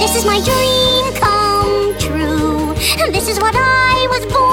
This is my dream come true. This is what I was born